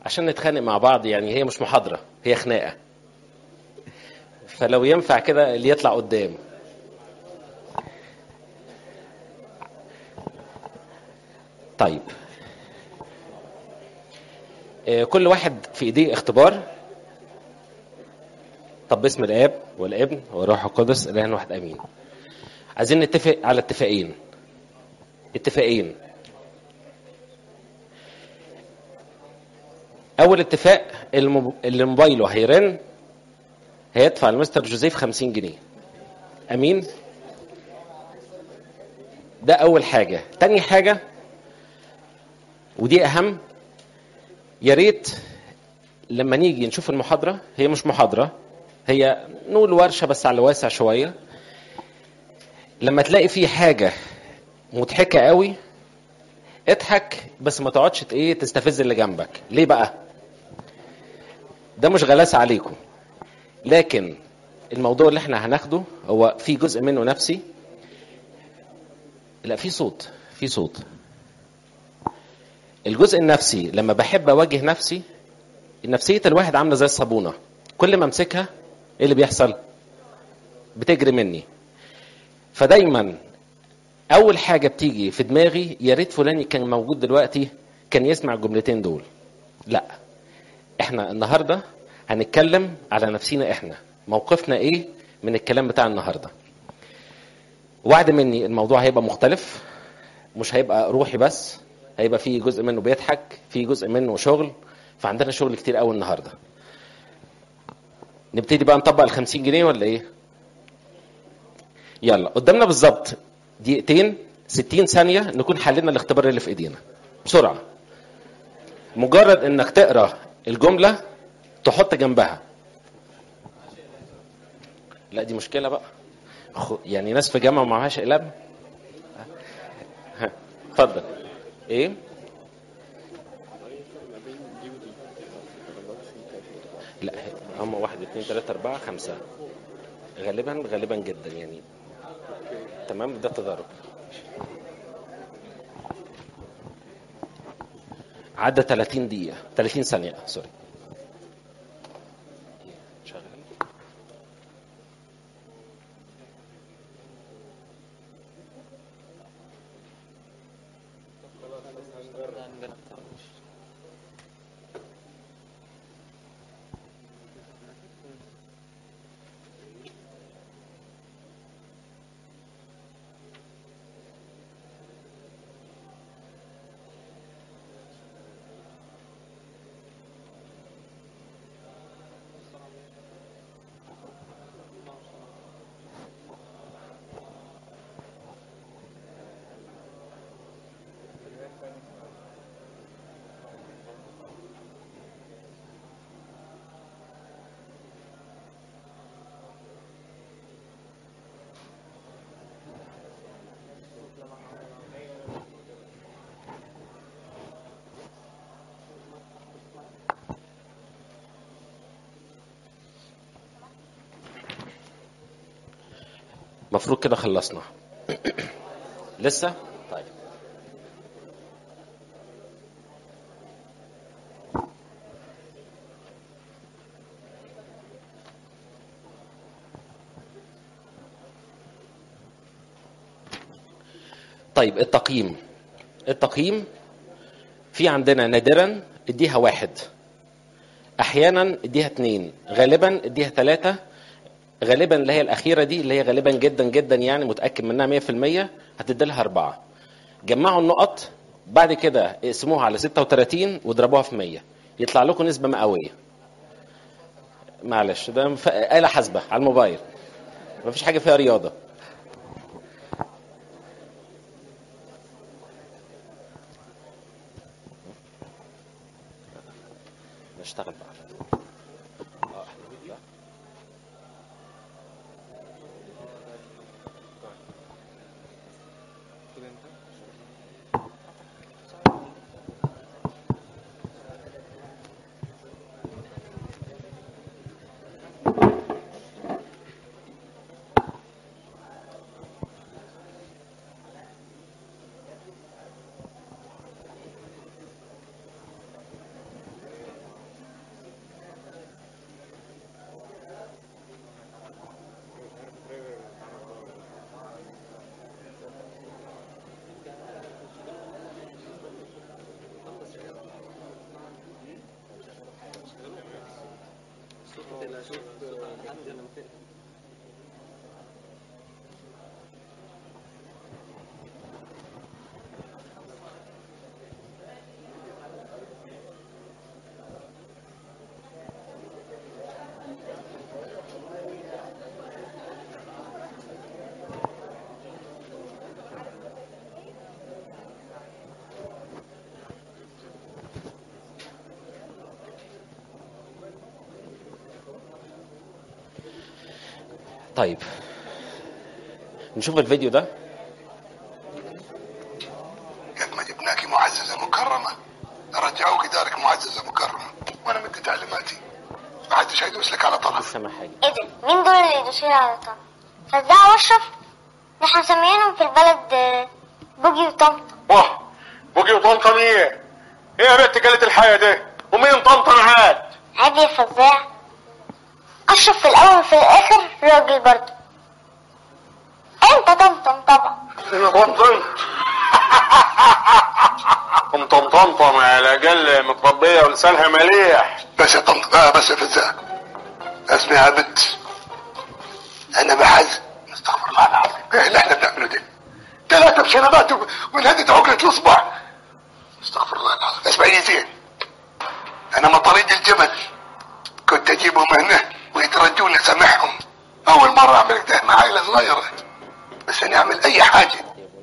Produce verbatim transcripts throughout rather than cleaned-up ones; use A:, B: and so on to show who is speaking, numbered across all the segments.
A: عشان نتخانق مع بعض، يعني هي مش محاضرة، هي خناقة. فلو ينفع كده اللي يطلع قدام. طيب، كل واحد في ايديه اختبار. طب باسم الاب والابن والروح القدس اله واحد امين. عايزين نتفق على اتفاقين. اتفاقين. اول اتفاق، اللي موبايله هيرن هيدفع لمستر جوزيف خمسين جنيه. امين. ده اول حاجة. تاني حاجة ودي اهم، يا ريت لما نيجي نشوف المحاضرة، هي مش محاضرة، هي نقول ورشة بس على واسع شوية، لما تلاقي فيه حاجة مضحكة قوي اضحك، بس ما تقعدش ايه تستفز اللي جنبك. ليه بقى؟ ده مش غلاسة عليكم، لكن الموضوع اللي احنا هناخده هو في جزء منه نفسي. لا، في صوت، في صوت. الجزء النفسي لما بحب اواجه نفسي، نفسية الواحد عاملة زي الصابونة، كل ما امسكها ايه اللي بيحصل؟ بتجري مني. فدايما اول حاجة بتيجي في دماغي، يا ريت فلان كان موجود دلوقتي كان يسمع الجملتين دول. لا، احنا النهاردة هنتكلم على نفسينا، احنا موقفنا ايه من الكلام بتاع النهاردة. وعد مني الموضوع هيبقى مختلف، مش هيبقى روحي بس، هيبقى فيه جزء منه بيضحك، فيه جزء منه شغل. فعندنا شغل كتير قوي النهاردة. نبتدي بقى نطبق الخمسين جنيه ولا ايه؟ يلا، قدامنا بالظبط دقيقتين ستين ثانية نكون حللنا الاختبار اللي في ايدينا بسرعة. مجرد انك تقرأ الجملة تحط جنبها. لا دي مشكلة بقى، يعني ناس في جامعة ومعهاش اقلام. ها اتفضل. ايه؟ لا، هم واحد اتنين تلاتة اربعة خمسة، غالبا غالبا جدا يعني. تمام، ده تضارب. عدى تلاتين دقيقة، تلاتين ثانية، سوري. شغال. مفروض كده خلصنا. لسه؟ طيب. طيب، التقييم. التقييم في عندنا نادرا اديها واحد، احيانا اديها اتنين، غالبا اديها تلاتة، غالبا اللي هي الاخيرة دي اللي هي غالبا جدا جدا يعني متأكد منها مية في المية هتديلها اربعة. جمعوا النقط بعد كده اقسموها على ستة وتلاتين واضربوها في مية، يطلع لكم نسبة مئوية. معلش، ده آلة حاسبة على الموبايل، مفيش حاجة فيها رياضة. نشتغل بقى. طيب نشوف الفيديو ده.
B: قد ما جبناكي معززة مكرمة رجعوك دارك معززة مكرمة، وانا مدي تعليماتي ما حدش هيدوس لك على طرف.
A: سامع حاجه؟
C: ايه ده؟ مين دول اللي يدوسوا لي على طرف؟ فزاع واشرف؟ احنا مسميينهم في البلد آه، بوجي وطمطم.
D: واه بوجي وطنطن ايه؟ ايه يا بنت قالت الحياة دي؟ ومين طنطن عاد؟
C: عادي يا فزاع، اشرف في الاول وفي الاخر راجل برضه. انت طمطم طبعا.
D: انا طنطن طنطن طنطن على الاقل متربية ولسانها مليح.
B: بس يا طنط آه بس يا فزاع، اسمع يا بنت، انا بحزن استغفر الله العظيم. ايه اللي احنا بنعمله ده؟ ثلاثة بشنبات ونهدد عقلة الاصبع. استغفر الله العظيم. اسمعيني زين، انا مطاريد الجبل كنت اجيبهم هنا ويترجوني اسامحهم. اول مرة اعمل كده مع عائلة صغيرة، بس انا اعمل اي حاجة.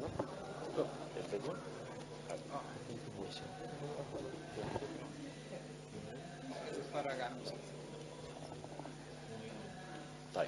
A: طيب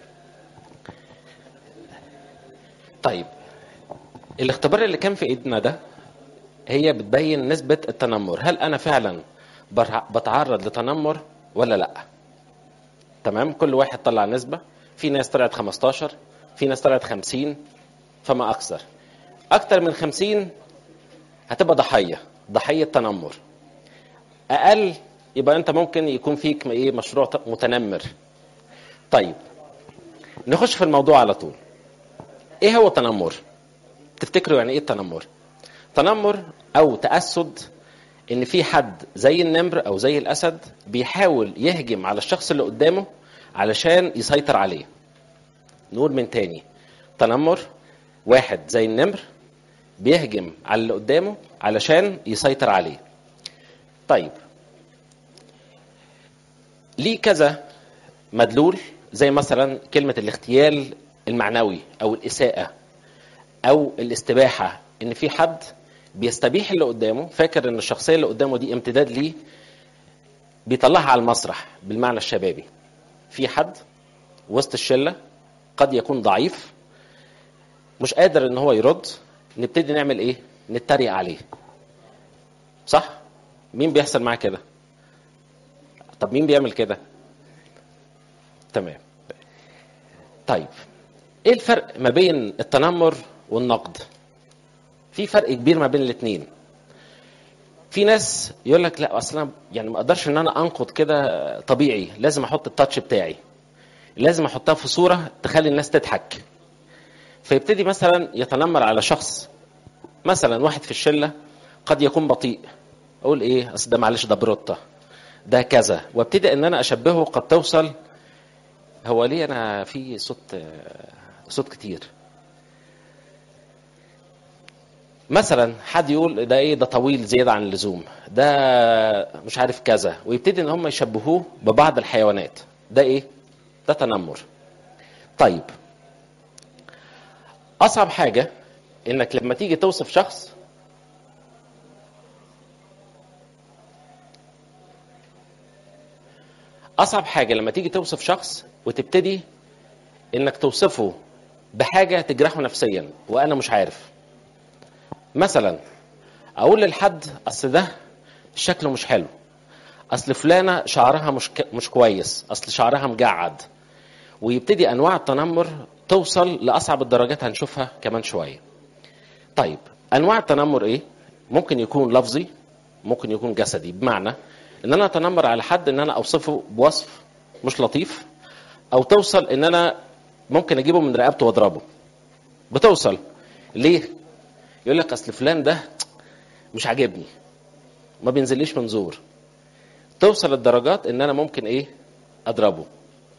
A: طيب الاختبار اللي كان في ايدنا ده هي بتبين نسبة التنمر، هل انا فعلا بتعرض لتنمر ولا لا؟ تمام، كل واحد طلع نسبة، في ناس طلعت خمستاشر، في ناس طلعت خمسين، فما اكثر. اكتر من خمسين هتبقى ضحية ضحية تنمر، اقل يبقى انت ممكن يكون فيك ايه مشروع متنمر. طيب نخش في الموضوع على طول. ايه هو التنمر؟ تفتكروا يعني ايه التنمر؟ تنمر او تأسد ان في حد زي النمر او زي الاسد بيحاول يهجم على الشخص اللي قدامه علشان يسيطر عليه. نقول من تاني، تنمر واحد زي النمر بيهجم على اللي قدامه علشان يسيطر عليه. طيب ليه كذا مدلول، زي مثلا كلمة الاغتيال المعنوي او الاساءة او الاستباحة، ان في حد بيستبيح اللي قدامه، فاكر ان الشخصية اللي قدامه دي امتداد ليه، بيطلعها على المسرح بالمعنى الشبابي. في حد وسط الشلة قد يكون ضعيف مش قادر ان هو يرد، نبتدي نعمل ايه؟ نتريق عليه، صح؟ مين بيحصل معاه كده؟ طب مين بيعمل كده؟ تمام. طيب ايه الفرق ما بين التنمر والنقد؟ في فرق كبير ما بين الاثنين. في ناس يقول لك لا اصلا يعني ما اقدرش ان انا انقد كده طبيعي، لازم احط التاتش بتاعي، لازم احطها في صورة تخلي الناس تضحك. فيبتدي مثلا يتنمر على شخص، مثلا واحد في الشلة قد يكون بطيء، اقول ايه اصل ده معلش ده بروتة ده كذا، وابتدي ان انا اشبهه. قد توصل، هو ليه انا في صوت صوت كتير؟ مثلا حد يقول ده ايه ده طويل زيادة عن اللزوم، ده مش عارف كذا، ويبتدي ان هم يشبهوه ببعض الحيوانات. ده ايه؟ ده تنمر. طيب اصعب حاجة انك لما تيجي توصف شخص، اصعب حاجة لما تيجي توصف شخص وتبتدي انك توصفه بحاجة تجرحه نفسيا وانا مش عارف. مثلا اقول للحد اصل ده شكله مش حلو، اصل فلانة شعرها مش ك... مش كويس، اصل شعرها مجعد، ويبتدي انواع التنمر توصل لاصعب الدرجات هنشوفها كمان شوية. طيب انواع التنمر ايه؟ ممكن يكون لفظي، ممكن يكون جسدي، بمعنى ان انا اتنمر على حد ان انا اوصفه بوصف مش لطيف، او توصل ان انا ممكن اجيبه من رقبته واضربه. بتوصل ليه؟ يقول لك اصل فلان ده مش عاجبني، ما بينزليش من زور. توصل الدرجات ان انا ممكن ايه؟ اضربه.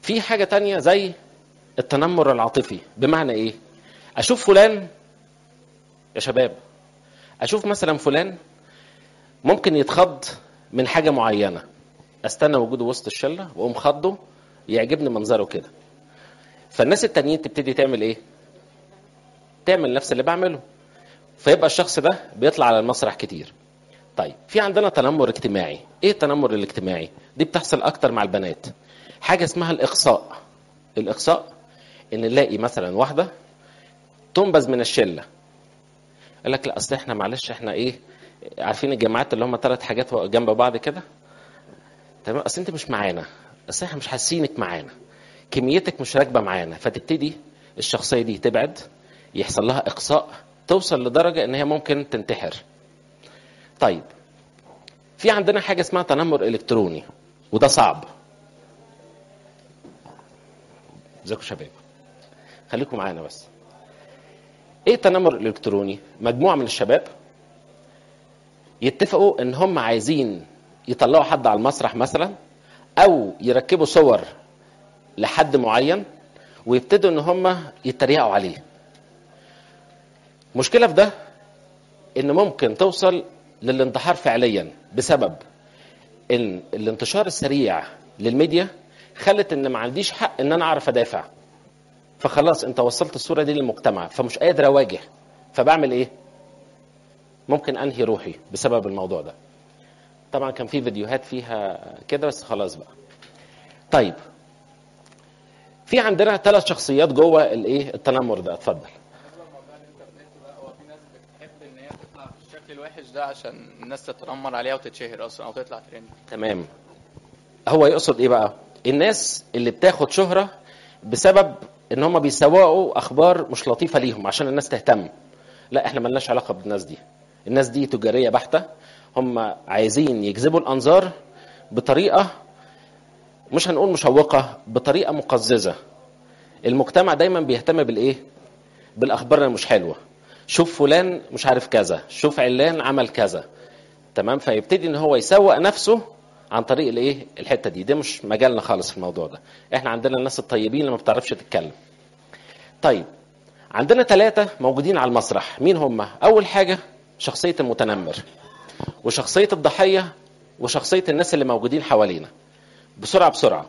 A: في حاجة تانية زي التنمر العاطفي. بمعنى ايه؟ اشوف فلان يا شباب، اشوف مثلا فلان ممكن يتخض من حاجة معينة، استنى وجوده وسط الشلة واقوم خضه، يعجبني منظره كده، فالناس التانيين تبتدي تعمل ايه؟ تعمل نفس اللي بعمله، فيبقى الشخص ده بيطلع على المسرح كتير. طيب في عندنا تنمر اجتماعي. ايه التنمر الاجتماعي؟ دي بتحصل اكتر مع البنات. حاجة اسمها الاقصاء. الاقصاء ان نلاقي مثلا واحدة تنبذ من الشلة، قال لك لا اصل احنا معلش احنا ايه، عارفين الجامعات اللي هم ثلاث حاجات جنب بعض كده، تمام، اصل انت مش معانا، اصل احنا مش حاسينك معانا، كميتك مش راكبه معانا، فتبتدي الشخصيه دي تبعد، يحصل لها اقصاء، توصل لدرجه ان هي ممكن تنتحر. طيب في عندنا حاجه اسمها تنمر الكتروني، وده صعب. ازيكم شباب، خليكم معانا بس. ايه التنمر الالكتروني؟ مجموعه من الشباب يتفقوا ان هم عايزين يطلعوا حد على المسرح مثلا، او يركبوا صور لحد معين ويبتدوا ان هم يتريقوا عليه. مشكلة في ده ان ممكن توصل للانتحار فعليا، بسبب ان الانتشار السريع للميديا خلت ان ما عنديش حق ان انا اعرف ادافع، فخلاص انت وصلت الصورة دي للمجتمع، فمش قادر اواجه، فبعمل ايه؟ ممكن انهي روحي بسبب الموضوع ده. طبعا كان في فيديوهات فيها كده بس خلاص بقى. طيب في عندنا ثلاث شخصيات جوه الايه التنمر ده. اتفضل.
E: في ناس بتحب ان هي تطلع في الشكل الوحش ده عشان الناس تتنمر عليها وتتشهر اصلا او تطلع ترند.
A: تمام. هو يقصد ايه بقى؟ الناس اللي بتاخد شهرة بسبب ان هم بيسوقوا اخبار مش لطيفة ليهم عشان الناس تهتم. لا احنا ملناش علاقة بالناس دي. الناس دي تجارية بحتة، هم عايزين يجذبوا الانظار بطريقة مش هنقول مشوقة، بطريقة مقززة. المجتمع دايما بيهتم بالايه؟ بالاخبار اللي مش حلوة. شوف فلان مش عارف كذا، شوف علان عمل كذا، تمام، فيبتدي ان هو يسوق نفسه عن طريق الايه الحته دي. ده مش مجالنا خالص في الموضوع ده. احنا عندنا الناس الطيبين اللي ما بتعرفش تتكلم. طيب عندنا ثلاثة موجودين على المسرح. مين هم؟ اول حاجة شخصية المتنمر، وشخصية الضحية، وشخصية الناس اللي موجودين حوالينا. بسرعة بسرعة،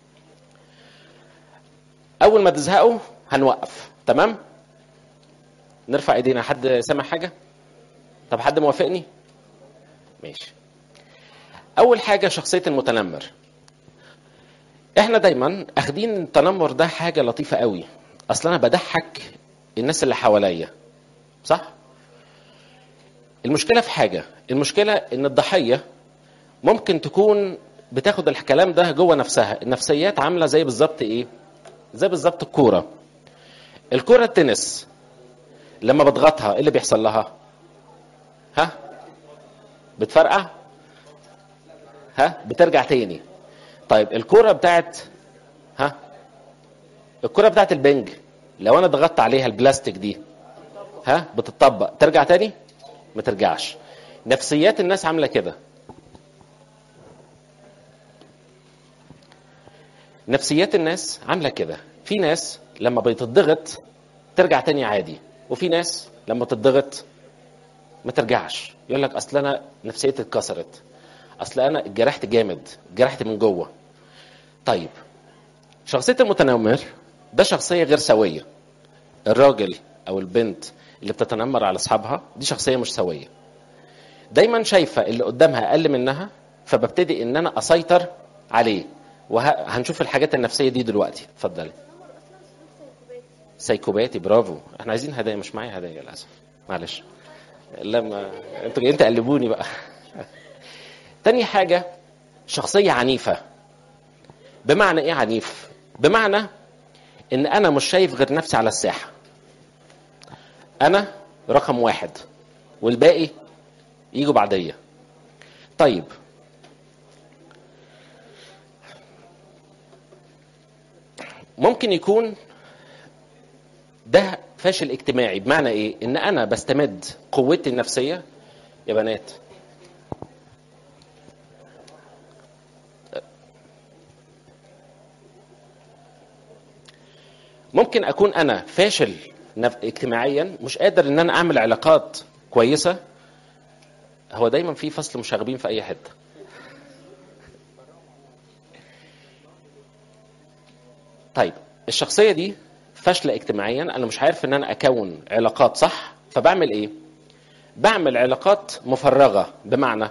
A: اول ما تزهقوا هنوقف، تمام؟ نرفع ايدينا. حد سامع حاجة؟ طب حد موافقني؟ ماشي. اول حاجة شخصية المتنمر. احنا دايما اخدين التنمر ده حاجة لطيفة قوي، اصلا انا بضحك الناس اللي حواليا، صح؟ المشكلة في حاجة، المشكلة ان الضحية ممكن تكون بتاخد الكلام ده جوه نفسها. النفسيات عاملة زي بالظبط ايه؟ زي بالظبط الكورة. الكورة التنس لما بضغطها ايه اللي بيحصل لها؟ ها؟ بتفرقع؟ ها؟ بترجع تاني. طيب الكرة بتاعت ها الكرة بتاعت البنج لو انا ضغطت عليها البلاستيك دي ها بتطبق ترجع تاني؟ ما ترجعش. نفسيات الناس عاملة كده. نفسيات الناس عاملة كده. في ناس لما بتضغط ترجع تاني عادي، وفي ناس لما تضغط ما ترجعش. يقول لك اصل انا نفسيتي اتكسرت، اصل انا اتجرحت جامد، اتجرحت من جوه. طيب شخصية المتنمر ده شخصية غير سوية. الراجل او البنت اللي بتتنمر على اصحابها دي شخصية مش سوية، دايما شايفة اللي قدامها اقل منها، فببتدي ان انا اسيطر عليه. وهنشوف الحاجات النفسية دي دلوقتي. اتفضلي. سايكوباتي، برافو. احنا عايزين هدايا، مش معايا هدايا للاسف، معلش. لما انتوا جايين تقلبوني بقى. تاني حاجة شخصية عنيفة. بمعنى ايه عنيف؟ بمعنى ان انا مش شايف غير نفسي على الساحة، انا رقم واحد والباقي يجوا بعدية. طيب ممكن يكون ده فاشل اجتماعي. بمعنى ايه؟ ان انا بستمد قوتي النفسية. يا بنات ممكن اكون انا فاشل اجتماعيا، مش قادر ان انا اعمل علاقات كويسه. هو دايما في فصل مشاغبين في اي حته. طيب الشخصيه دي فاشله اجتماعيا، انا مش عارف ان انا اكون علاقات صح، فبعمل ايه؟ بعمل علاقات مفرغه، بمعنى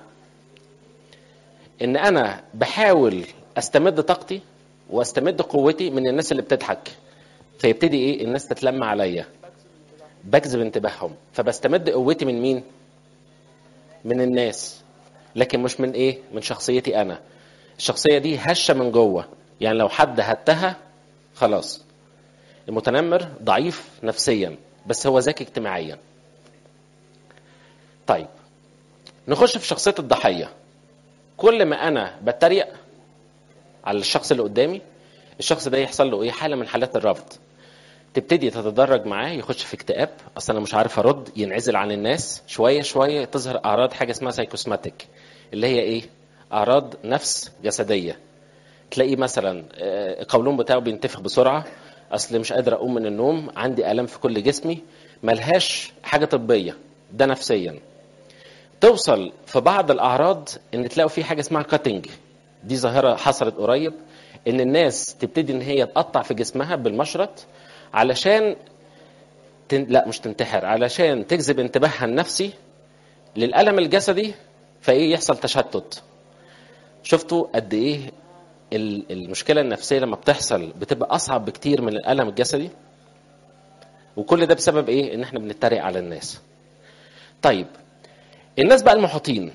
A: ان انا بحاول استمد طاقتي واستمد قوتي من الناس اللي بتضحك، فيبتدي ايه؟ الناس تتلم عليا، بجذب انتباههم، فبستمد قوتي من مين؟ من الناس، لكن مش من ايه؟ من شخصيتي انا. الشخصيه دي هشه من جوه، يعني لو حد هتها خلاص. المتنمر ضعيف نفسيا بس هو ذكي اجتماعيا. طيب نخش في شخصيه الضحيه. كل ما انا بتريق على الشخص اللي قدامي، الشخص ده يحصل له ايه؟ حاله من حالات الرفض، تبتدي تتدرج معاه، يخش في اكتئاب، اصلا انا مش عارف ارد، ينعزل عن الناس. شويه شويه تظهر اعراض حاجه اسمها سايكوسماتيك، اللي هي ايه؟ اعراض نفس جسديه. تلاقي مثلا القولون بتاعه بينتفخ بسرعه، اصل مش قادر اقوم من النوم، عندي الام في كل جسمي، ملهاش حاجه طبيه، ده نفسيا. توصل في بعض الاعراض ان تلاقوا في حاجه اسمها كاتنج، دي ظاهره حصلت قريب، ان الناس تبتدي ان هي تقطع في جسمها بالمشرط علشان تن... لا مش تنتحر، علشان تجذب انتباهها النفسي للألم الجسدي، فايه؟ يحصل تشتت. شفتوا قد ايه المشكله النفسيه لما بتحصل بتبقى اصعب بكتير من الألم الجسدي؟ وكل ده بسبب ايه؟ ان احنا بنتريق على الناس. طيب الناس بقى المحيطين،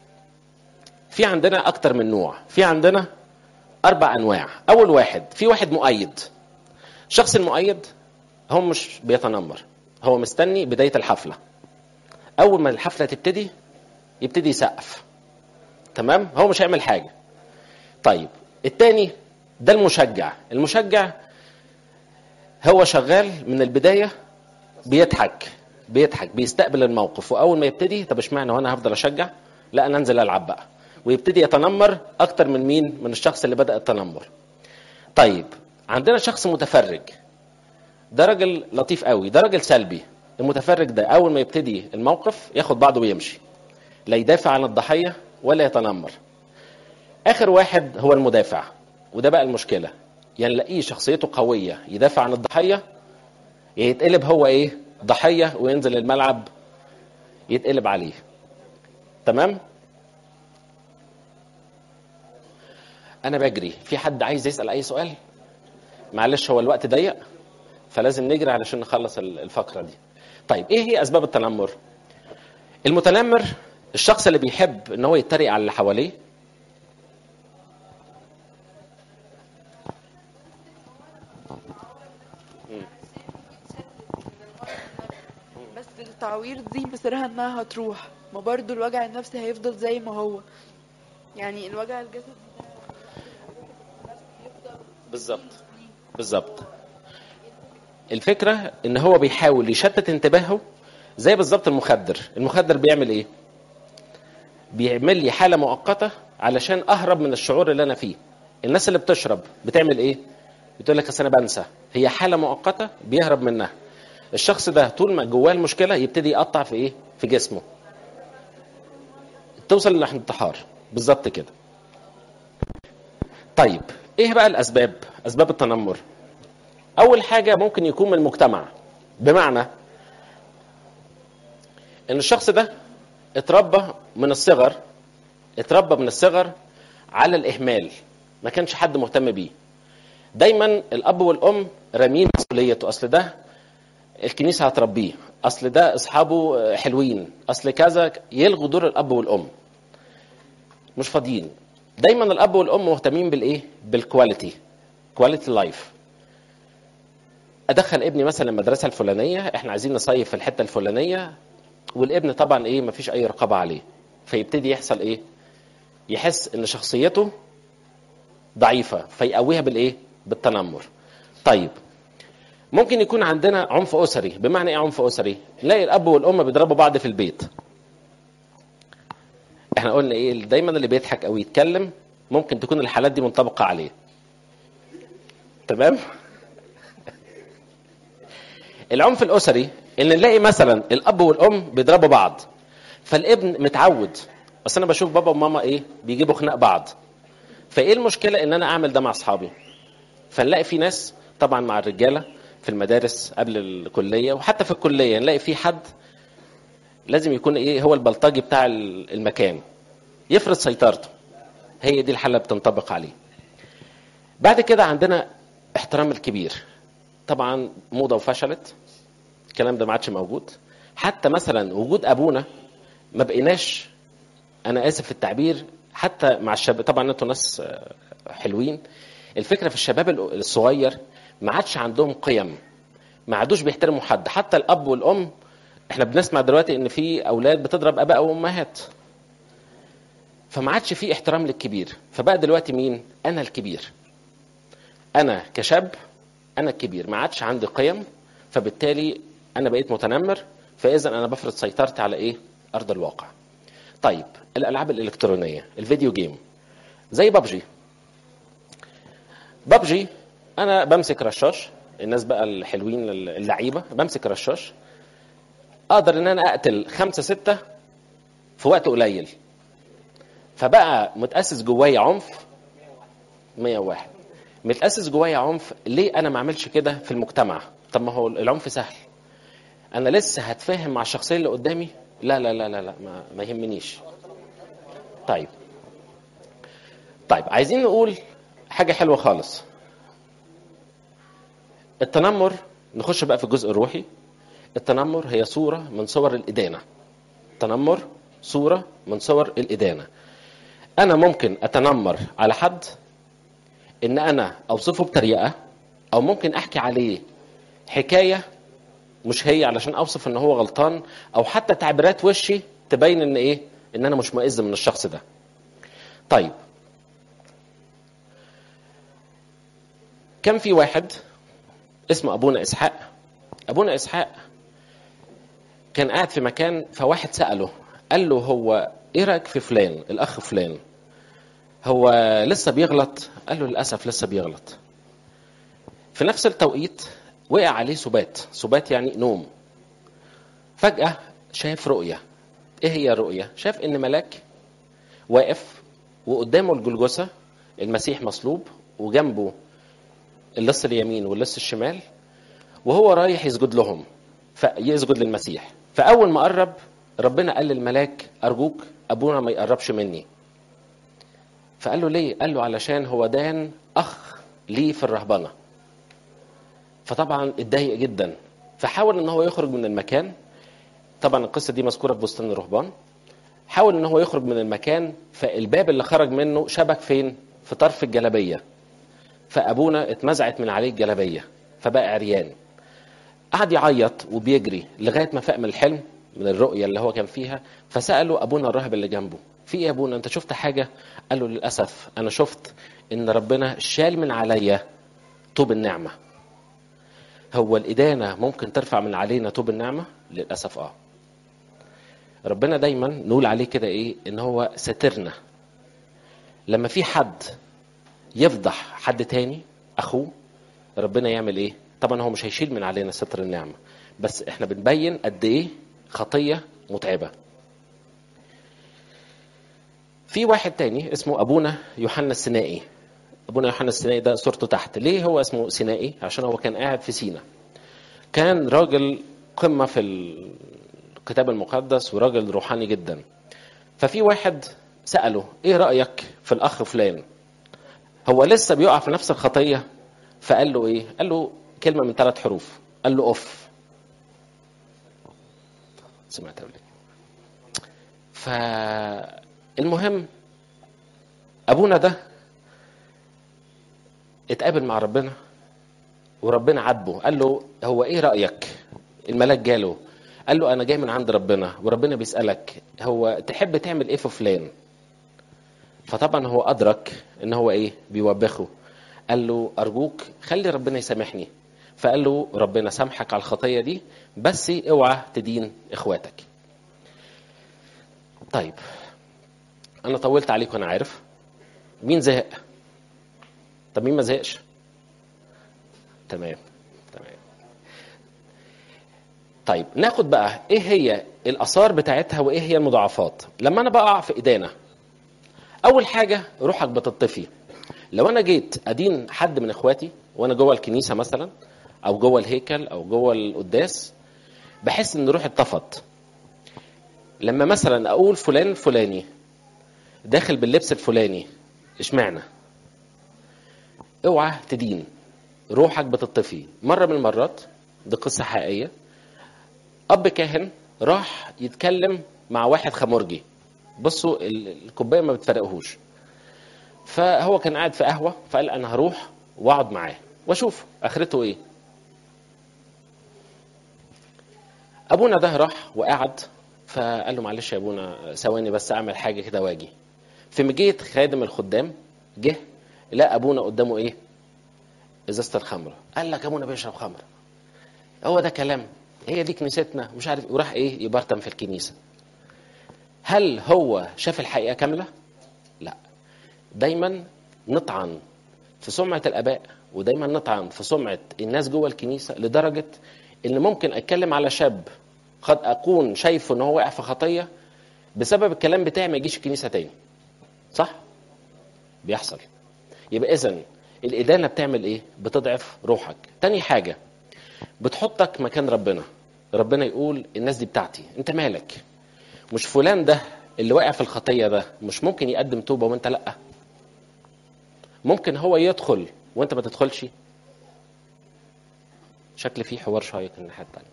A: في عندنا اكتر من نوع، في عندنا اربع انواع. اول واحد، في واحد مؤيد. الشخص المؤيد هو مش بيتنمر، هو مستني بداية الحفلة، اول ما الحفلة تبتدي يبتدي يسقف، تمام؟ هو مش هيعمل حاجة. طيب التاني ده المشجع. المشجع هو شغال من البداية، بيضحك بيضحك بيستقبل الموقف، واول ما يبتدي طب اشمعنى وانا هفضل اشجع؟ لا انا انزل العب بقى، ويبتدي يتنمر اكتر من مين؟ من الشخص اللي بدأ التنمر. طيب عندنا شخص متفرج، ده راجل لطيف قوي، ده راجل سلبي. المتفرج ده اول ما يبتدي الموقف ياخد بعضه ويمشي، لا يدافع عن الضحية ولا يتنمر. اخر واحد هو المدافع، وده بقى المشكلة، يعني نلاقيه شخصيته قوية يدافع عن الضحية، يتقلب هو ايه؟ ضحية، وينزل الملعب يتقلب عليه. تمام؟ انا بجري، في حد عايز يسأل اي سؤال؟ معلش هو الوقت ضيق فلازم نجري علشان نخلص الفقرة دي. طيب ايه هي اسباب التنمر؟ المتنمر الشخص اللي بيحب ان هو يتريق على اللي حواليه،
F: بس التعوير دي مصيرها انها هتروح، ما برضو الوجع النفسي هيفضل زي ما هو، يعني الوجع الجسدي
A: بالظبط بالظبط. الفكرة ان هو بيحاول يشتت انتباهه، زي بالظبط المخدر. المخدر بيعمل ايه؟ بيعمل لي حالة مؤقتة علشان اهرب من الشعور اللي انا فيه. الناس اللي بتشرب بتعمل ايه؟ بتقول لك انا بنسى، هي حالة مؤقتة بيهرب منها. الشخص ده طول ما جواه المشكلة يبتدي يقطع في ايه؟ في جسمه، توصل للانتحار بالظبط كده. طيب ايه بقى الاسباب؟ اسباب التنمر، اول حاجة ممكن يكون من المجتمع، بمعنى ان الشخص ده اتربى من الصغر اتربى من الصغر على الاهمال، ما كانش حد مهتم بيه. دايما الاب والام رامين مسؤوليته، اصل ده الكنيسة هتربيه، اصل ده اصحابه حلوين، اصل كذا، يلغوا دور الاب والام، مش فاضيين. دايما الاب والام مهتمين بالايه؟ بالكواليتي، كواليتي لايف. ادخل ابني مثلا المدرسه الفلانيه، احنا عايزين نصيف في الحته الفلانيه، والابن طبعا ايه؟ مفيش اي رقابه عليه، فيبتدي يحصل ايه؟ يحس ان شخصيته ضعيفه، فيقويها بالايه؟ بالتنمر. طيب ممكن يكون عندنا عنف اسري. بمعنى ايه عنف اسري؟ نلاقي الاب والام بيضربوا بعض في البيت. احنا قلنا ايه؟ دايما اللي بيضحك او يتكلم ممكن تكون الحالات دي منطبقه عليه، تمام؟ العنف الاسري ان نلاقي مثلا الاب والام بيضربوا بعض، فالابن متعود بس انا بشوف بابا وماما ايه بيجيبوا خناق بعض، فايه المشكله ان انا اعمل ده مع اصحابي؟ فنلاقي في ناس طبعا مع الرجاله في المدارس قبل الكليه وحتى في الكليه نلاقي في حد لازم يكون ايه هو البلطجي بتاع المكان يفرض سيطرته، هي دي الحاله بتنطبق عليه. بعد كده عندنا احترام الكبير، طبعا موضه وفشلت، الكلام ده ما عادش موجود. حتى مثلا وجود ابونا ما بقيناش، انا اسف في التعبير، حتى مع الشباب طبعا انتوا ناس حلوين، الفكره في الشباب الصغير ما عادش عندهم قيم، ما عادوش بيحترموا حد، حتى الاب والام. احنا بنسمع دلوقتي ان في اولاد بتضرب اباء وامهات، فما عادش في احترام للكبير. فبقى دلوقتي مين؟ انا الكبير، انا كشاب انا الكبير، ما عادش عندي قيم، فبالتالي انا بقيت متنمر، فاذا انا بفرض سيطرتي على ايه؟ ارض الواقع. طيب الالعاب الالكترونيه، الفيديو جيم زي بابجي. بابجي انا بمسك رشاش، الناس بقى الحلوين اللعيبه بمسك رشاش اقدر ان انا اقتل خمسة ستة في وقت قليل، فبقى متاسس جوايا عنف. مية وواحد متاسس جوايا عنف. ليه انا ما اعملش كده في المجتمع؟ طب ما هو العنف سهل، انا لسه هتفاهم مع الشخصيه اللي قدامي؟ لا لا لا لا, لا ما, ما يهمنيش. طيب طيب عايزين نقول حاجه حلوه خالص، التنمر. نخش بقى في الجزء الروحي. التنمر هي صوره من صور الادانه، التنمر صوره من صور الادانه. انا ممكن اتنمر على حد ان انا اوصفه بطريقه، او ممكن احكي عليه حكايه مش هي علشان اوصف ان هو غلطان، او حتى تعبيرات وشي تبين ان ايه؟ ان انا مش مؤذي من الشخص ده. طيب كان في واحد اسمه ابونا اسحاق. ابونا اسحاق كان قاعد في مكان، فواحد سأله قال له هو ايه رأيك في فلان الاخ فلان، هو لسه بيغلط؟ قال له للأسف لسه بيغلط. في نفس التوقيت وقع عليه سبات، سبات يعني نوم. فجأة شاف رؤية. ايه هي الرؤية؟ شاف ان ملاك واقف وقدامه الجلجثة، المسيح مصلوب، وجنبه اللص اليمين واللص الشمال، وهو رايح يسجد لهم، فيسجد للمسيح. فأول ما قرب ربنا قال للملاك أرجوك أبونا ما يقربش مني. فقال له ليه؟ قال له علشان هو دان أخ ليه في الرهبنة. فطبعا اتضايق جدا، فحاول ان هو يخرج من المكان. طبعا القصة دي مذكورة في بستان الرهبان. حاول ان هو يخرج من المكان، فالباب اللي خرج منه شبك فين؟ في طرف الجلبية. فأبونا اتمزعت من عليه الجلبية، فبقى عريان. قعد يعيط وبيجري لغاية ما فاق من الحلم، من الرؤية اللي هو كان فيها. فسأله أبونا الراهب اللي جنبه في ايه يا ابونا؟ انت شفت حاجة؟ قال له للأسف انا شفت ان ربنا شال من عليا طوب النعمة. هو الإدانة ممكن ترفع من علينا طوب النعمة؟ للأسف اه. ربنا دايما نقول عليه كده ايه؟ ان هو سترنا. لما في حد يفضح حد تاني اخوه، ربنا يعمل ايه؟ طبعا هو مش هيشيل من علينا ستر النعمة، بس احنا بنبين قد ايه خطية متعبة. في واحد تاني اسمه ابونا يوحنا السينائي. ابونا يوحنا السينائي ده صورته تحت. ليه هو اسمه سينائي؟ عشان هو كان قاعد في سينا، كان راجل قمة في الكتاب المقدس وراجل روحاني جدا. ففي واحد سأله ايه رأيك في الاخ فلان؟ هو لسه بيقع في نفس الخطية. فقال له ايه؟ قال له كلمة من ثلاث حروف، قال له اوف. سمعت قبل كده. فالمهم ابونا ده اتقابل مع ربنا، وربنا عاتبه. قال له هو ايه رأيك؟ الملاك جاله قال له انا جاي من عند ربنا، وربنا بيسألك هو تحب تعمل ايه في فلان؟ فطبعا هو ادرك ان هو ايه؟ بيوبخه. قال له ارجوك خلي ربنا يسامحني. فقال له ربنا سامحك على الخطية دي، بس اوعى تدين اخواتك. طيب انا طولت عليك وانا عارف. مين زهق؟ طب مين ما زهقش؟ تمام تمام. طيب ناخد بقى ايه هي الاثار بتاعتها وايه هي المضاعفات لما انا بقع في ادانه. اول حاجه روحك بتطفي. لو انا جيت ادين حد من اخواتي وانا جوه الكنيسه مثلا او جوه الهيكل او جوه القداس، بحس ان روحي اتطفت. لما مثلا اقول فلان الفلاني داخل باللبس الفلاني، اشمعنى؟ اوعى تدين، روحك بتطفي. مره من المرات، دي قصه حقيقيه، اب كاهن راح يتكلم مع واحد خمرجي. بصوا الكوبايه ما بتفرقهوش. فهو كان قاعد في قهوه، فقال انا هروح واقعد معاه واشوف اخرته ايه. ابونا ده راح وقعد، فقال له معلش يا ابونا ثواني بس اعمل حاجه كده واجي. في مجيه خادم الخدام جه لا ابونا قدامه ايه؟ ازازه الخمره. قال لك ابونا بيشرب خمره؟ هو ده كلام؟ هي دي كنيستنا مش عارف. وراح ايه يبرطم في الكنيسه. هل هو شاف الحقيقه كامله؟ لا. دايما نطعن في سمعه الاباء، ودايما نطعن في سمعه الناس جوه الكنيسه، لدرجه ان ممكن اتكلم على شاب قد اكون شايفه ان هو واقع في خطيه بسبب الكلام بتاعي ما يجيش الكنيسه تاني. صح؟ بيحصل. يبقى اذن الادانه بتعمل ايه؟ بتضعف روحك. تاني حاجه بتحطك مكان ربنا. ربنا يقول الناس دي بتاعتي، انت مالك؟ مش فلان ده اللي واقع في الخطيه ده مش ممكن يقدم توبه وانت لا؟ ممكن هو يدخل وانت ما تدخلش؟ شكل فيه حوار شايق الناحيه التانيه.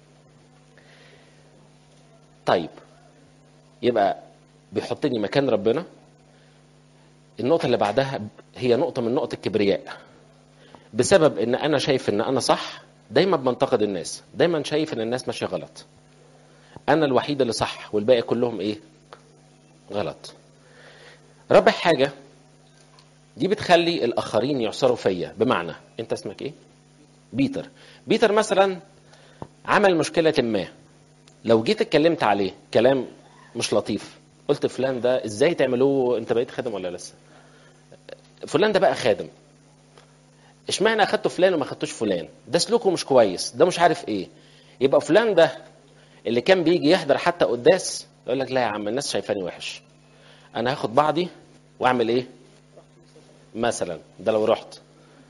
A: طيب يبقى بيحطني مكان ربنا. النقطه اللي بعدها هي نقطه من نقط الكبرياء. بسبب ان انا شايف ان انا صح، دايما بنتقد الناس، دايما شايف ان الناس ماشيه غلط، انا الوحيد اللي صح والباقي كلهم ايه؟ غلط. رابع حاجه دي بتخلي الاخرين يعصروا فيا. بمعنى انت اسمك ايه؟ بيتر. بيتر مثلا عمل مشكله ما، لو جيت اتكلمت عليه كلام مش لطيف، قلت فلان ده ازاي تعملوه، انت بقيت خادم ولا لسه؟ فلان ده بقى خادم، اشمعنى اخدته فلان وما اخدتوش فلان؟ ده سلوكه مش كويس، ده مش عارف ايه. يبقى فلان ده اللي كان بيجي يحضر حتى قداس يقول لك لا يا عم الناس شايفاني وحش، انا هاخد بعضي واعمل ايه مثلا. ده لو رحت.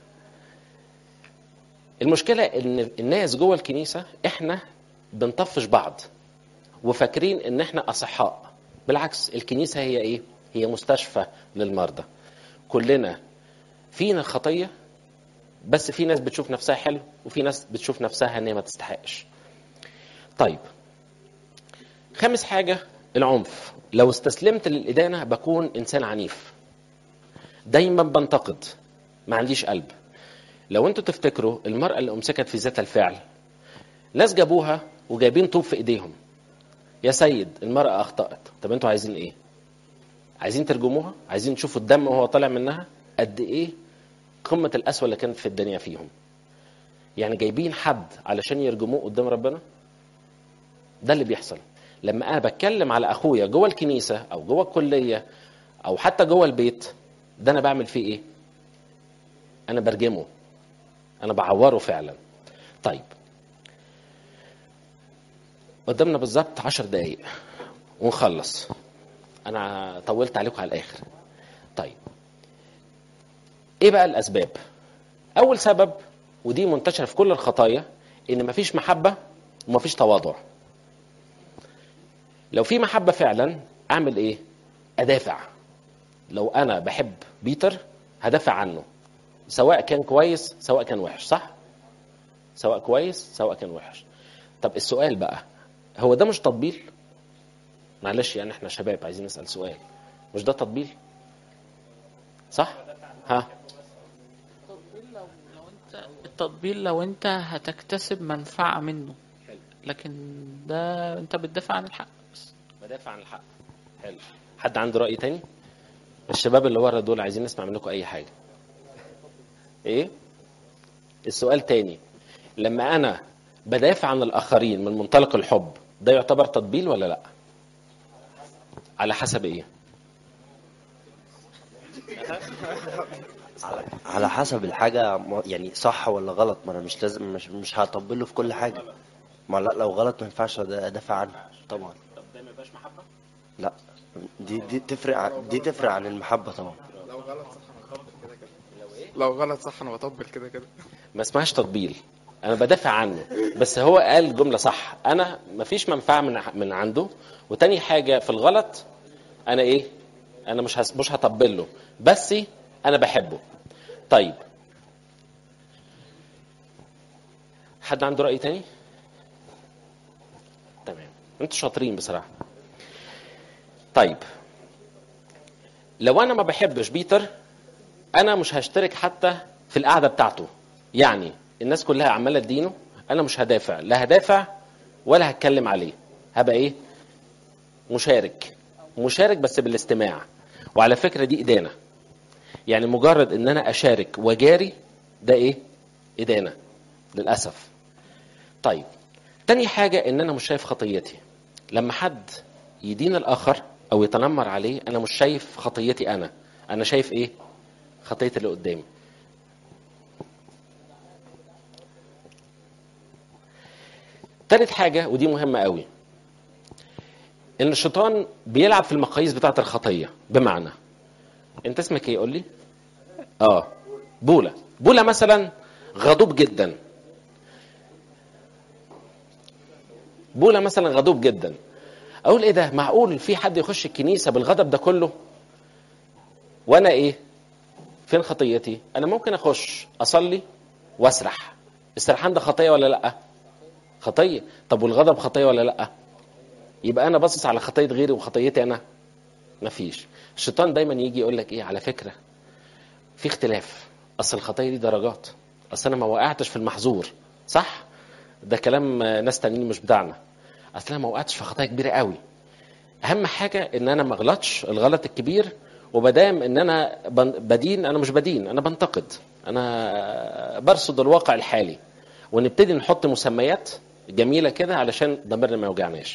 A: المشكله ان الناس جوه الكنيسه احنا بنطفش بعض وفاكرين ان احنا اصحاء. بالعكس، الكنيسه هي ايه؟ هي مستشفى للمرضى. كلنا فينا خطيه، بس في ناس بتشوف نفسها حلو وفي ناس بتشوف نفسها ان هي ما تستحقش. طيب خامس حاجه العنف. لو استسلمت للادانه بكون انسان عنيف، دايما بنتقد، ما عنديش قلب. لو انتوا تفتكروا المراه اللي امسكت في ذات الفعل، ناس جابوها وجايبين طوب في ايديهم، يا سيد المراه اخطات. طب انتوا عايزين ايه؟ عايزين ترجموها؟ عايزين تشوفوا الدم وهو طالع منها قد ايه قمه القسوه اللي كانت في الدنيا فيهم؟ يعني جايبين حد علشان يرجموه قدام ربنا؟ ده اللي بيحصل لما انا بتكلم على اخويا جوه الكنيسه او جوه الكليه او حتى جوه البيت. ده انا بعمل فيه ايه؟ انا برجمه، انا بعوره فعلا. طيب قدامنا بالظبط عشر دقايق ونخلص، انا طولت عليكم على الاخر. طيب ايه بقى الاسباب؟ اول سبب، ودي منتشره في كل الخطايا، ان مفيش محبه ومفيش تواضع. لو في محبه فعلا اعمل ايه؟ ادافع. لو انا بحب بيتر هدافع عنه، سواء كان كويس سواء كان وحش. صح؟ سواء كويس سواء كان وحش. طب السؤال بقى، هو ده مش تطبيل؟ معلش يعني احنا شباب عايزين نسأل سؤال، مش ده تطبيل؟ صح؟ ها؟
G: التطبيل لو لو انت التطبيل لو انت هتكتسب منفعة منه، لكن ده انت بتدافع عن الحق بس.
A: بدافع عن الحق. حلو. حد عنده رأي تاني؟ الشباب اللي ورا دول عايزين نسمع منكم اي حاجة. ايه؟ السؤال تاني، لما انا بدافع عن الاخرين من منطلق الحب، ده يعتبر تطبيل ولا لا؟ على حسب ايه؟
H: على على حسب الحاجة، يعني صح ولا غلط. ما انا مش لازم مش مش هطبله في كل حاجة. ما لا لو غلط ما ينفعش ادافع عنه طبعا.
A: طب ده ما يبقاش محبه؟
H: لا دي دي تفرق عن دي تفرق عن المحبه طبعا.
I: لو غلط صح انا بطبل كده كده. لو ايه؟ لو غلط صح انا بطبل كده كده.
A: ما اسمهاش تطبيل، انا بدافع عنه. بس هو قال جمله صح، انا مفيش منفعه من من عنده. وتاني حاجه في الغلط انا ايه؟ انا مش هس... مش هطبل له، بس انا بحبه. طيب حد عنده راي تاني؟ تمام، انتوا شاطرين بصراحه. طيب لو انا ما بحبش بيتر انا مش هشترك حتى في القعده بتاعته. يعني الناس كلها عماله تدينه، انا مش هدافع، لا هدافع ولا هتكلم عليه، هبقى ايه؟ مشارك. مشارك بس بالاستماع. وعلى فكره دي ادانه، يعني مجرد ان انا اشارك وجاري ده ايه؟ ادانه للاسف. طيب تاني حاجه ان انا مش شايف خطيتي. لما حد يدين الاخر او يتنمر عليه انا مش شايف خطيتي، انا انا شايف ايه؟ خطيه اللي قدامي. تالت حاجه ودي مهمه قوي، ان الشيطان بيلعب في المقاييس بتاعه الخطيه. بمعنى انت اسمك ايه؟ قول لي. اه بولا. بولا مثلا غضوب جدا. بولا مثلا غضوب جدا. اقول ايه ده؟ معقول في حد يخش الكنيسه بالغضب ده كله؟ وانا ايه؟ فين خطيتي؟ انا ممكن اخش اصلي واسرح. السرحان ده خطيه ولا لا؟ خطيه. طب والغضب خطيه ولا لا؟ يبقى انا باصص على خطيه غيري وخطيتي انا مفيش. الشيطان دايما يجي يقول لك ايه؟ على فكره في اختلاف، اصل الخطيه دي درجات، اصل انا ما وقعتش في المحظور. صح؟ ده كلام ناس تانيين مش بتاعنا. اصل انا ما وقعتش في خطايا كبيره قوي. اهم حاجه ان انا ما اغلطش الغلط الكبير. وبدام ان انا بدين، انا مش بدين، انا بنتقد، انا برصد الواقع الحالي. ونبتدي نحط مسميات جميله كده علشان ضميرنا ما يوجعناش.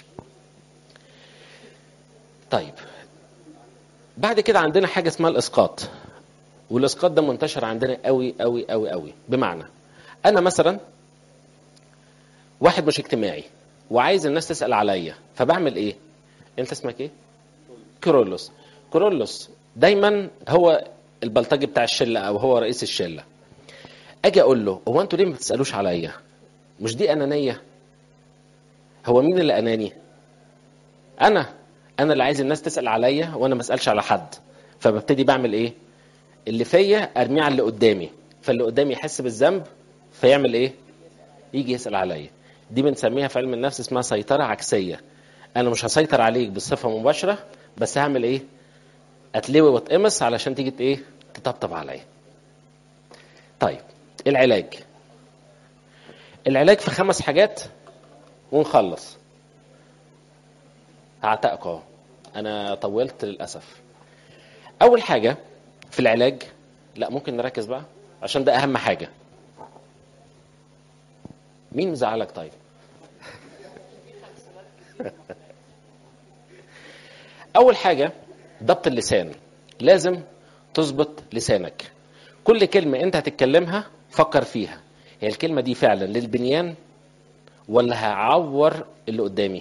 A: طيب بعد كده عندنا حاجه اسمها الاسقاط. والاسقاط ده منتشر عندنا قوي قوي قوي قوي. بمعنى انا مثلا واحد مش اجتماعي وعايز الناس تسال عليا، فبعمل ايه؟ انت اسمك ايه؟ كورولوس. كورولوس دايما هو البلطجي بتاع الشله او هو رئيس الشله. اجي اقول له هو انتوا ليه ما بتسالوش عليا؟ مش دي انانيه؟ هو مين اللي اناني؟ انا انا اللي عايز الناس تسال عليا وانا ما اسالش على حد. فببتدي بعمل ايه؟ اللي فيا ارميه على اللي قدامي، فاللي قدامي يحس بالذنب فيعمل ايه؟ يجي يسال عليا. دي بنسميها في علم النفس اسمها سيطره عكسيه. انا مش هسيطر عليك بصفه مباشره، بس هعمل ايه؟ اتلوي واتقمص علشان تيجي ايه؟ تطبطب عليا. طيب العلاج. العلاج في خمس حاجات ونخلص. هعتقك اهو، انا طولت للاسف. اول حاجه في العلاج، لا ممكن نركز بقى عشان ده اهم حاجه. مين مزعلك طيب؟ اول حاجه ضبط اللسان. لازم تظبط لسانك. كل كلمه انت هتتكلمها فكر فيها، هي الكلمه دي فعلا للبنيان ولا هعور اللي قدامي؟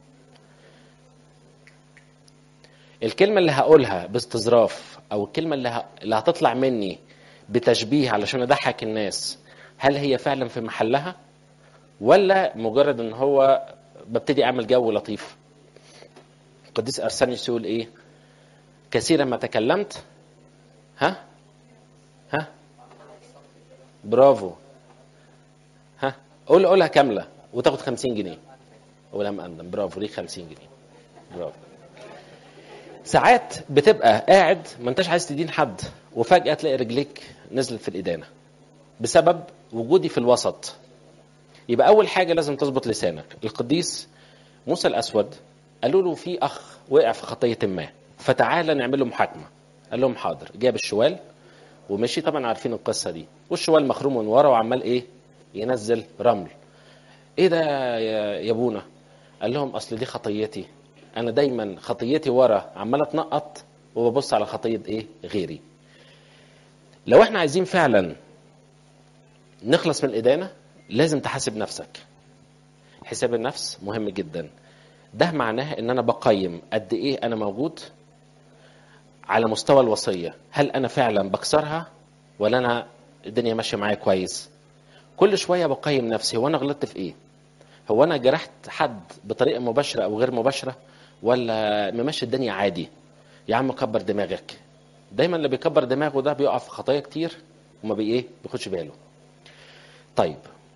A: الكلمه اللي هقولها باستظراف او الكلمه اللي, ه... اللي هتطلع مني بتشبيه علشان اضحك الناس، هل هي فعلا في محلها ولا مجرد ان هو ببتدي اعمل جو لطيف؟ القديس ارسانيوس يقول ايه؟ كثيرا ما تكلمت ها ها برافو ها قول قولها كامله وتاخد خمسين جنيه. قولها مقدم. برافو، ليك خمسين جنيه. برافو. ساعات بتبقى قاعد ما انتش عايز تدين حد وفجاه تلاقي رجليك نزلت في الادانه بسبب وجودي في الوسط. يبقى اول حاجه لازم تظبط لسانك. القديس موسى الاسود قالوا له في اخ وقع في خطيه ما، فتعالى نعمل له محاكمه. قال لهم حاضر. جاب الشوال ومشي. طبعا عارفين القصه دي. والشوال مخروم من ورا وعمال ايه؟ ينزل رمل. ايه ده يا ابونا؟ قال لهم اصل دي خطيتي، انا دايما خطيتي ورا عماله اتنقط وببص على خطيه ايه؟ غيري. لو احنا عايزين فعلا نخلص من الادانه لازم تحاسب نفسك. حساب النفس مهم جدا. ده معناه ان انا بقيم قد ايه انا موجود على مستوى الوصية. هل انا فعلا بكسرها ولا انا الدنيا ماشية معايا كويس؟ كل شوية بقيم نفسي، هو انا غلطت في ايه؟ هو انا جرحت حد بطريقة مباشرة او غير مباشرة، ولا ممشي الدنيا عادي؟ يا عم كبر دماغك. دايما اللي بيكبر دماغه ده بيقع في خطايا كتير وما بي ايه بياخدش باله. طيب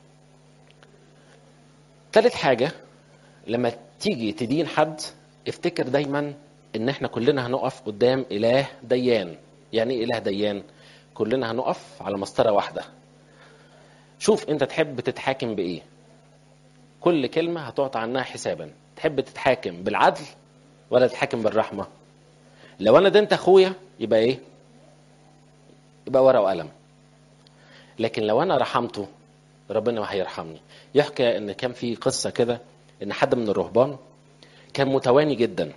A: ثالث حاجة، لما تيجي تدين حد افتكر دايما ان احنا كلنا هنقف قدام اله ديان. يعني ايه اله ديان؟ كلنا هنقف على مسطرة واحدة. شوف انت تحب تتحاكم بايه؟ كل كلمة هتعطى عنها حسابا. تحب تتحاكم بالعدل ولا تتحاكم بالرحمة؟ لو انا دينت اخويا يبقى ايه؟ يبقى ورقة وقلم. لكن لو انا رحمته ربنا ما هيرحمني. يحكى ان كان في قصة كده ان حد من الرهبان كان متواني جدا.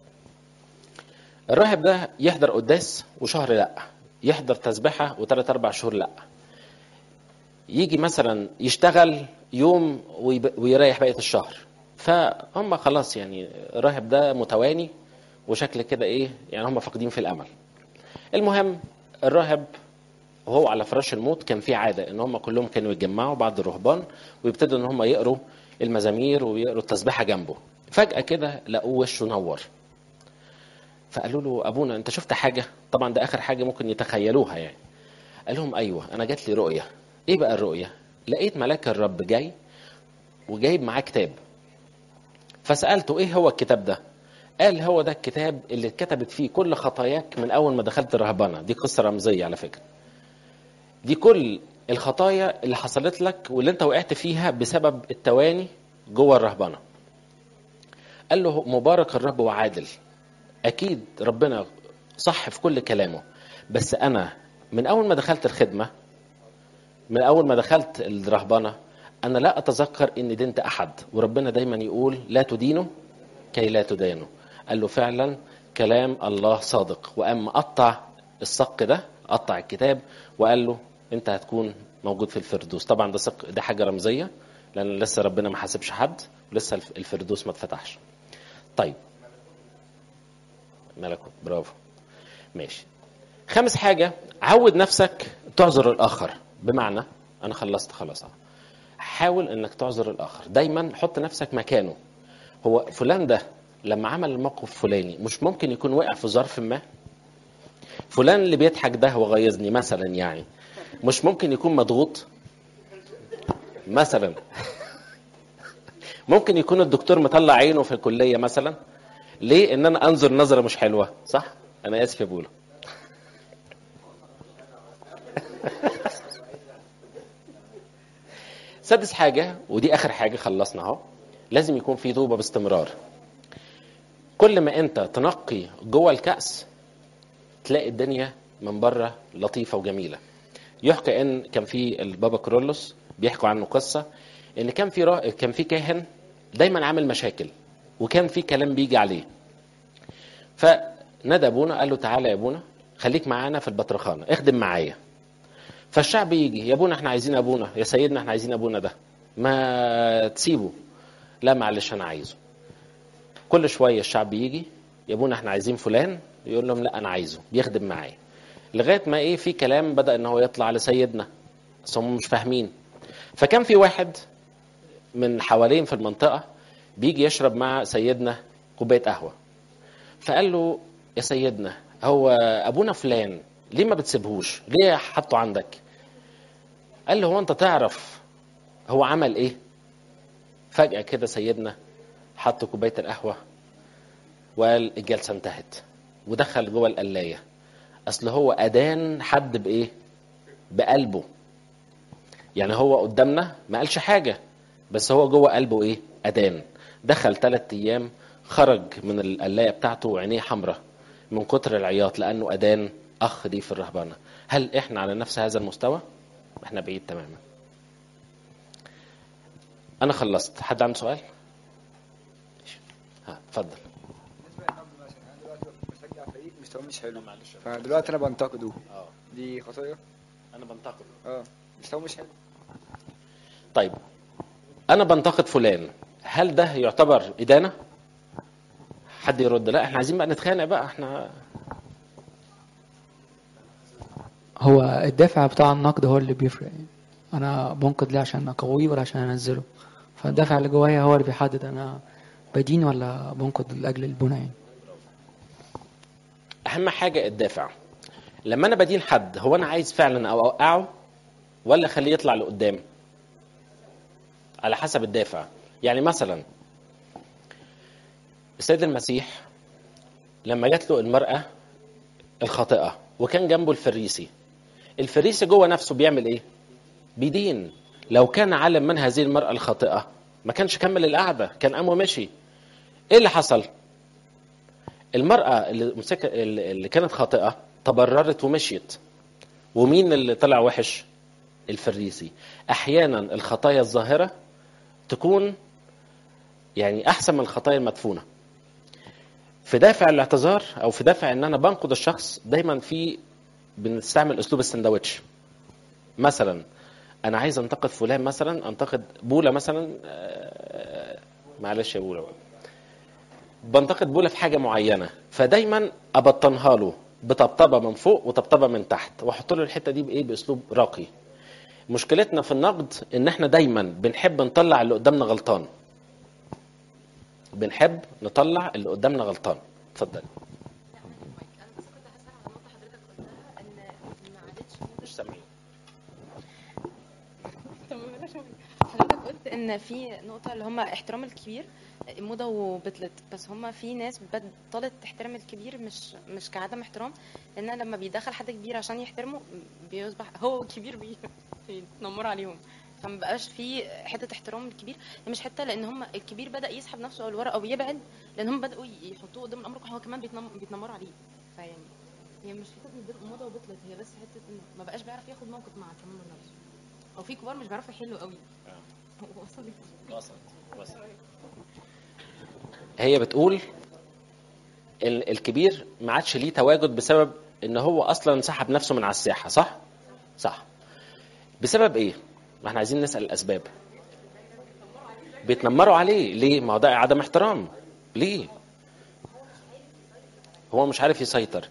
A: الراهب ده يحضر قداس وشهر لا، يحضر تسبحة وثلاث اربع شهور لا، يجي مثلا يشتغل يوم ويريح بقية الشهر. فهم خلاص يعني الراهب ده متواني وشكل كده ايه يعني هم فاقدين في الامل. المهم الراهب وهو على فراش الموت كان في عادة ان هم كلهم كانوا يتجمعوا بعض الرهبان ويبتدوا ان هم يقروا المزامير ويقروا التسبيحة جنبه. فجأة كده لقوه وشه نور. فقالوا له ابونا انت شفت حاجة؟ طبعا ده اخر حاجة ممكن يتخيلوها يعني. قال لهم ايوه انا جات لي رؤية. ايه بقى الرؤية؟ لقيت ملاك الرب جاي وجايب معاه كتاب. فسألته ايه هو الكتاب ده؟ قال هو ده الكتاب اللي اتكتبت فيه كل خطاياك من اول ما دخلت الرهبنة. دي قصة رمزية على فكرة. دي كل الخطايا اللي حصلت لك واللي انت وقعت فيها بسبب التواني جوه الرهبنة. قال له مبارك الرب وعادل. اكيد ربنا صح في كل كلامه، بس انا من اول ما دخلت الخدمة، من اول ما دخلت الرهبنة، انا لا اتذكر ان دينت احد، وربنا دايما يقول لا تدينه كي لا تدانه. قال له فعلا كلام الله صادق. وقام قطع الصك ده، قطع الكتاب وقال له انت هتكون موجود في الفردوس. طبعا ده صك، ده حاجة رمزية لان لسه ربنا ما حاسبش حد ولسه الفردوس ما اتفتحش. طيب ملكوت، برافو، ماشي. خامس حاجة، عود نفسك تعذر الآخر. بمعنى أنا خلصت خلاص، حاول أنك تعذر الآخر. دايما حط نفسك مكانه. هو فلان ده لما عمل الموقف فلاني مش ممكن يكون وقع في ظرف ما؟ فلان اللي بيضحك ده وغيظني مثلا يعني مش ممكن يكون مضغوط مثلا؟ ممكن يكون الدكتور مطلع عينه في الكلية مثلا. ليه؟ ان انا انظر نظرة مش حلوة، صح؟ انا اسف يا بولا. سادس حاجة ودي اخر حاجة خلصنا اهو، لازم يكون في توبة باستمرار. كل ما انت تنقي جوه الكأس تلاقي الدنيا من بره لطيفة وجميلة. يحكى ان كان في البابا كرولوس بيحكوا عنه قصة ان كان في را... كان في كاهن دايما عامل مشاكل وكان في كلام بيجي عليه. فندى ابونا قال له تعالى يا ابونا خليك معانا في البطرخانة، اخدم معايا. فالشعب يجي يا ابونا احنا عايزين ابونا، يا سيدنا احنا عايزين ابونا ده، ما تسيبه. لا معلش انا عايزه. كل شوية الشعب يجي يا ابونا احنا عايزين فلان، يقول لهم لا انا عايزه بيخدم معايا. لغاية ما ايه في كلام بدأ ان هو يطلع لسيدنا بس هم مش فاهمين. فكان في واحد من حوالين في المنطقة بيجي يشرب مع سيدنا كوباية قهوة. فقال له يا سيدنا هو ابونا فلان ليه ما بتسيبهوش؟ ليه حطه عندك؟ قال له هو انت تعرف هو عمل ايه؟ فجأة كده سيدنا حط كوباية القهوة وقال الجلسة انتهت ودخل جوه القلاية. اصل هو ادان حد بايه؟ بقلبه. يعني هو قدامنا ما قالش حاجة بس هو جوه قلبه ايه؟ ادان. دخل ثلاث ايام خرج من القلاية بتاعته وعينيه حمراء من كتر العياط لانه ادان اخ دي في الرهبانة. هل احنا على نفس هذا المستوى؟ احنا بعيد تماما. انا خلصت. حد عنده سؤال؟ ها اتفضل.
J: مستوى مش حلو فدلوقتي انا بنتقده.
A: اه
J: دي خطايا
A: انا بنتقده.
J: اه مستوى مش حلو.
A: طيب انا بنتقد فلان، هل ده يعتبر ادانه؟ حد يرد. لا احنا عايزين بقى نتخانق بقى احنا.
K: هو الدافع بتاع النقد هو اللي بيفرق يعني. انا بنقد ليه؟ عشان اقويه ولا عشان انزله؟ فالدافع اللي جوايا هو اللي بيحدد انا بدين ولا بنقد لاجل البناء يعني.
A: اهم حاجه الدافع. لما انا بدين حد، هو انا عايز فعلا اوقعه ولا اخليه يطلع لقدام؟ على حسب الدافع. يعني مثلا السيد المسيح لما جات له المرأة الخاطئة وكان جنبه الفريسي، الفريسي جوه نفسه بيعمل ايه؟ بيدين. لو كان علم من هذه المرأة الخاطئة ما كانش كمل القعدة، كان قام ومشي. ايه اللي حصل؟ المرأة اللي مسك... اللي كانت خاطئة تبررت ومشيت. ومين اللي طلع وحش؟ الفريسي. احيانا الخطايا الظاهرة تكون يعني احسن من الخطايا المدفونة. في دافع الاعتذار او في دافع ان انا بنقد الشخص، دايما في بنستعمل اسلوب السندوتش. مثلا انا عايز انتقد فلان، مثلا انتقد بولا مثلا، معلش يا بولا، بنتقد بولا في حاجه معينه، فدايما ابطنها له بطبطبه من فوق وطبطبه من تحت، واحط له الحته دي بايه؟ باسلوب راقي. مشكلتنا في النقد ان احنا دايما بنحب نطلع اللي قدامنا غلطان. بنحب نطلع اللي قدامنا غلطان. اتفضل. مش سامعين.
L: حضرتك قلت ان في نقطه اللي هم احترام الكبير موضه وبطلت، بس هم في ناس بطلت تحترم الكبير مش مش كعدم احترام، لان لما بيدخل حد كبير عشان يحترمه بيصبح هو كبير بيتنمر عليهم، فما بقاش في حته احترام الكبير. مش حته لان هم الكبير بدا يسحب نفسه لورا او يبعد، لان هم بداوا يحطوه قدام الامر هو كمان بيتنمروا عليه. فيعني هي مش حته موضه وبطلت، هي بس حته انه ما بقاش بيعرف ياخد موقف مع التنمر نفسه، او في كبار مش بيعرفوا يحلوا قوي. وصلت
A: وصلت وصلت هي بتقول الكبير ما عادش ليه تواجد بسبب ان هو اصلا سحب نفسه من على الساحه. صح صح. بسبب ايه؟ ما احنا عايزين نسال الاسباب. بيتنمروا عليه ليه؟ ما هو ده عدم احترام. ليه؟ هو مش عارف يسيطر.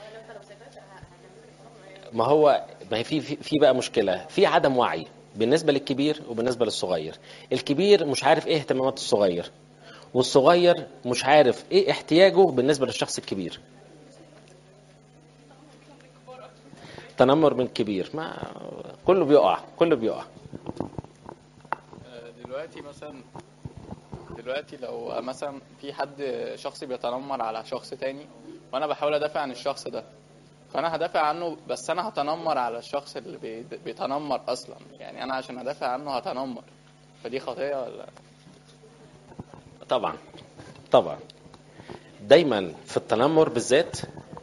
A: ما هو ما هي في في بقى مشكله في عدم وعي بالنسبه للكبير وبالنسبه للصغير. الكبير مش عارف ايه اهتمامات الصغير، والصغير مش عارف ايه احتياجه بالنسبه للشخص الكبير. تنمر من كبير، ما كله بيقع كله بيقع.
E: دلوقتي مثلا دلوقتي لو مثلا في حد شخص بيتنمر على شخص تاني وانا بحاول ادافع عن الشخص ده، فانا هدافع عنه، بس انا هتنمر على الشخص اللي بيتنمر اصلا. يعني انا عشان ادافع عنه هتنمر، فدي خطيئة ولا؟
A: طبعا طبعا. دايما في التنمر بالذات.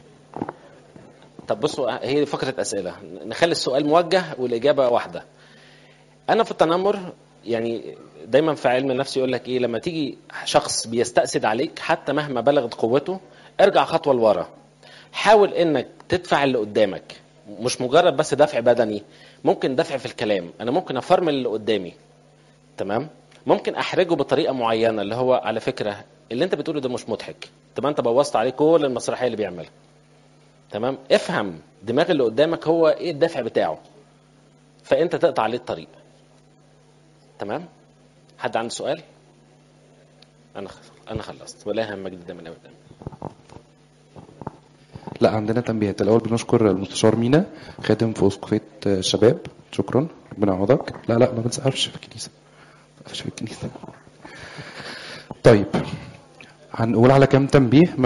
A: طب بصوا، هي فقرة اسئلة، نخلي السؤال موجه والاجابة واحدة. انا في التنمر يعني دايما في علم النفس يقول لك ايه؟ لما تيجي شخص بيستأسد عليك حتى مهما بلغت قوته، ارجع خطوة لورا. حاول انك تدفع اللي قدامك، مش مجرد بس دفع بدني، ممكن دفع في الكلام. انا ممكن افرمل اللي قدامي، تمام؟ ممكن احرجه بطريقه معينه، اللي هو على فكره اللي انت بتقوله ده مش مضحك، تمام؟ انت بوظت عليه كل المسرحيه اللي بيعملها، تمام؟ افهم دماغ اللي قدامك هو ايه الدافع بتاعه، فانت تقطع عليه الطريق. تمام؟ حد عنده سؤال؟ انا انا خلصت. ولا هم مجد ده من ابدا.
M: لا، عندنا تنبيهات. الاول بنشكر المستشار مينا خادم في اسقفيه الشباب. شكرا، ربنا يعوضك. لا لا ما بنسقفش في الكنيسه، ما بنسقفش في الكنيسه. طيب هنقول على كام تنبيه.